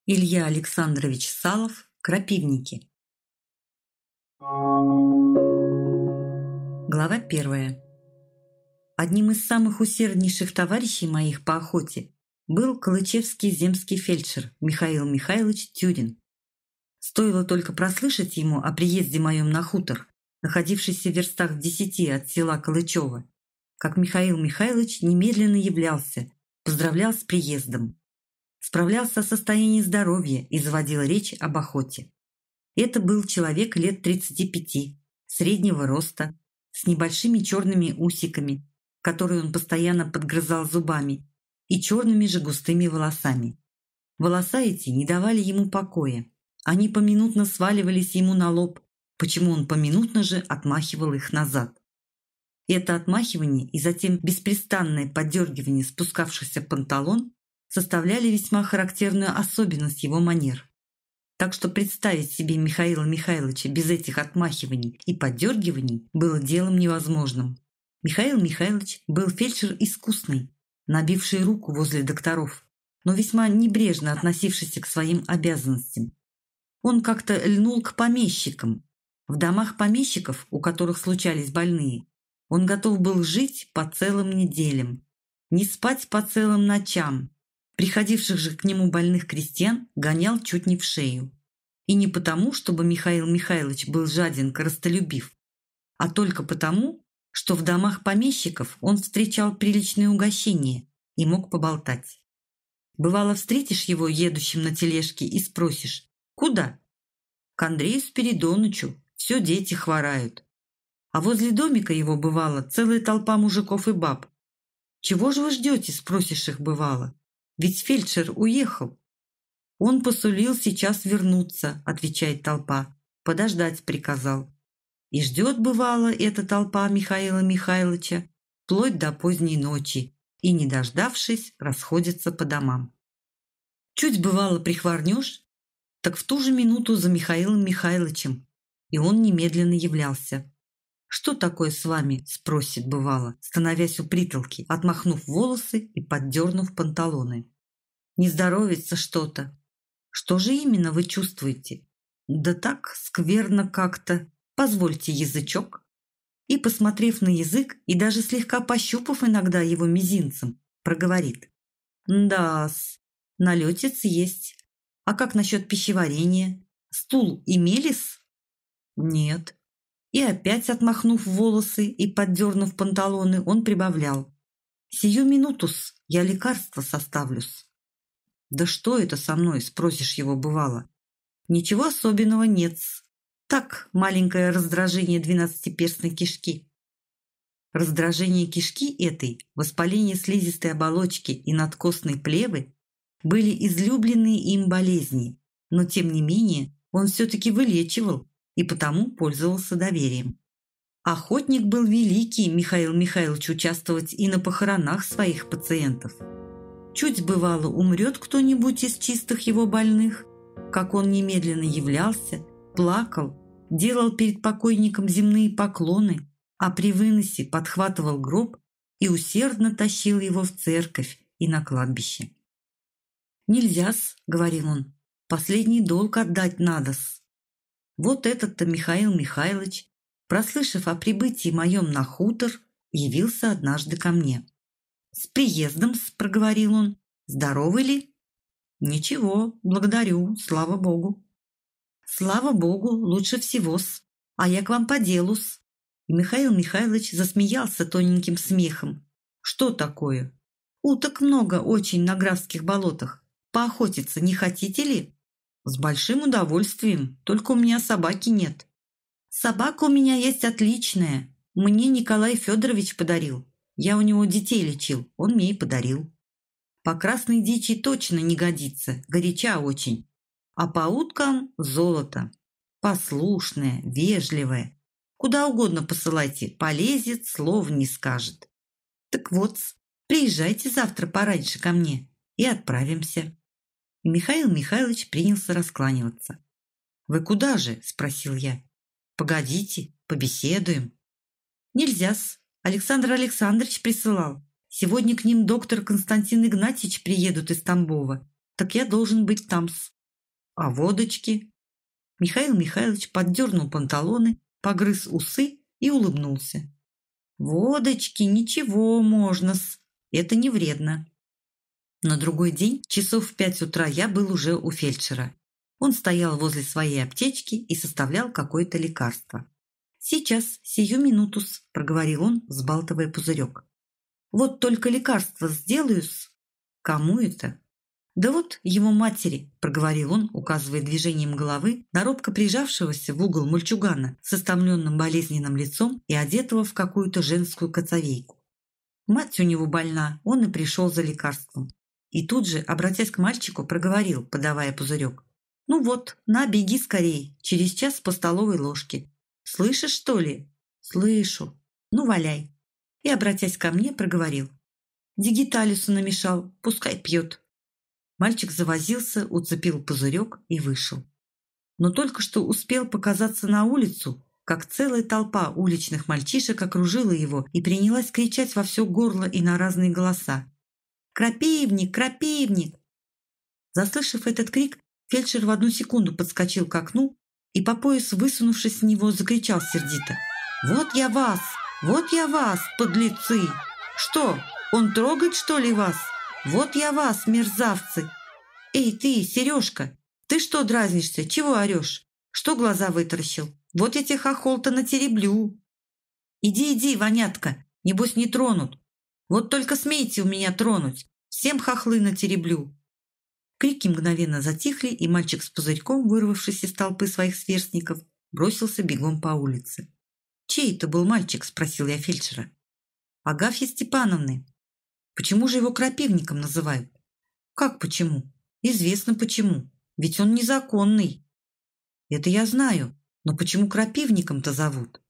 Илья Александрович Салов «Крапивники». Глава 1. Одним из самых усерднейших товарищей моих по охоте был колычевский земский фельдшер Михаил Михайлович Тюрин. Стоило только прослышать ему о приезде моем на хутор, находившийся в верстах в 10 от села Колычево, как Михаил Михайлович немедленно являлся, поздравлял с приездом. Справлялся о состоянии здоровья и заводил речь об охоте. Это был человек лет 35, среднего роста, с небольшими черными усиками, которые он постоянно подгрызал зубами, и черными же густыми волосами. Волоса эти не давали ему покоя. Они поминутно сваливались ему на лоб, почему он поминутно же отмахивал их назад. Это отмахивание и затем беспрестанное поддергивание спускавшихся панталон составляли весьма характерную особенность его манер. Так что представить себе Михаила Михайловича без этих отмахиваний и поддергиваний было делом невозможным. Михаил Михайлович был фельдшер искусный, набивший руку возле докторов, но весьма небрежно относившийся к своим обязанностям. Он как-то льнул к помещикам. В домах помещиков, у которых случались больные, он готов был жить по целым неделям, не спать по целым ночам. Приходивших же к нему больных крестьян гонял чуть не в шею. И не потому, чтобы Михаил Михайлович был жаден корыстолюбив, а только потому, что в домах помещиков он встречал приличные угощения и мог поболтать. Бывало, встретишь его едущим на тележке и спросишь: «Куда?» «К Андрею Спиридонычу, все дети хворают». А возле домика его бывала целая толпа мужиков и баб. «Чего же вы ждете?» – спросишь их бывало. «Ведь фельдшер уехал». «Он посулил сейчас вернуться», – отвечает толпа. «Подождать приказал». И ждет, бывало, эта толпа Михаила Михайловича вплоть до поздней ночи и, не дождавшись, расходится по домам. Чуть бывало прихворнешь, так в ту же минуту за Михаилом Михайловичем, и он немедленно являлся. «Что такое с вами?» – спросит бывало, становясь у притолки, отмахнув волосы и поддернув панталоны. «Не здоровится что-то». «Что же именно вы чувствуете?» «Да так, скверно как-то. Позвольте язычок». И, посмотрев на язык и даже слегка пощупав иногда его мизинцем, проговорит: «Да-с, налетец есть. А как насчет пищеварения? Стул имели-с?» «Нет». И опять, отмахнув волосы и поддернув панталоны, он прибавлял: «Сию минутус, я лекарство составлюсь». «Да что это со мной?» – спросишь его бывало. «Ничего особенного нет-с. Так, маленькое раздражение двенадцатиперстной кишки». Раздражение кишки этой, воспаление слизистой оболочки и надкостной плевы были излюбленные им болезни, но тем не менее он все-таки вылечивал и потому пользовался доверием. Охотник был великий Михаил Михайлович участвовать и на похоронах своих пациентов. Чуть бывало умрет кто-нибудь из чистых его больных, как он немедленно являлся, плакал, делал перед покойником земные поклоны, а при выносе подхватывал гроб и усердно тащил его в церковь и на кладбище. «Нельзя-с», — говорил он, — «последний долг отдать надо-с». Вот этот-то Михаил Михайлович, прослышав о прибытии моем на хутор, явился однажды ко мне. «С приездом-с», — проговорил он. «Здоровы ли?» «Ничего, благодарю, слава богу». «Слава богу, лучше всего-с. А я к вам по делу-с». И Михаил Михайлович засмеялся тоненьким смехом. «Что такое?» «Уток много очень на Графских болотах. Поохотиться не хотите ли?» «С большим удовольствием, только у меня собаки нет». «Собака у меня есть отличная. Мне Николай Федорович подарил. Я у него детей лечил, он мне и подарил. По красной дичи точно не годится, горяча очень. А по уткам золото. Послушная, вежливая. Куда угодно посылайте, полезет, слов не скажет. Так вот, приезжайте завтра пораньше ко мне и отправимся». И Михаил Михайлович принялся раскланиваться. «Вы куда же?» – спросил я. «Погодите, побеседуем». «Нельзя-с. Александр Александрович присылал. Сегодня к ним доктор Константин Игнатьевич приедут из Тамбова. Так я должен быть там-с». А водочки? Михаил Михайлович поддернул панталоны, погрыз усы и улыбнулся. Водочки, ничего, можно-с. Это не вредно. На другой день, часов в 5 утра, я был уже у фельдшера. Он стоял возле своей аптечки и составлял какое-то лекарство. «Сейчас, сию минутус», – проговорил он, взбалтывая пузырек. «Вот только лекарство сделаю-с». «Кому это?» «Да вот его матери», – проговорил он, указывая движением головы на робко прижавшегося в угол мальчугана с истомленным болезненным лицом и одетого в какую-то женскую коцовейку. Мать у него больна, он и пришел за лекарством. И тут же, обратясь к мальчику, проговорил, подавая пузырек. «Ну вот, на, беги скорей, через час по столовой ложке. Слышишь, что ли?» «Слышу. Ну, валяй». И, обратясь ко мне, проговорил. «Дигиталису намешал, пускай пьет». Мальчик завозился, уцепил пузырек и вышел. Но только что успел показаться на улицу, как целая толпа уличных мальчишек окружила его и принялась кричать во все горло и на разные голоса. «Крапивник! Крапивник!» Заслышав этот крик, фельдшер в одну секунду подскочил к окну и, по пояс высунувшись с него, закричал сердито. «Вот я вас! Вот я вас, подлецы! Что, он трогает, что ли, вас? Вот я вас, мерзавцы! Эй ты, Сережка, ты что дразнишься? Чего орешь? Что глаза вытаращил? Вот я тебе хохол-то натереблю! Иди, иди, вонятка, небось не тронут! Вот только смейте у меня тронуть, всем хохлы натереблю!» Крики мгновенно затихли, и мальчик с пузырьком, вырвавшись из толпы своих сверстников, бросился бегом по улице. «Чей это был мальчик?» – спросил я фельдшера. «Агафьи Степановны». «Почему же его крапивником называют?» «Как почему? Известно почему. Ведь он незаконный». «Это я знаю, но почему крапивником-то зовут?»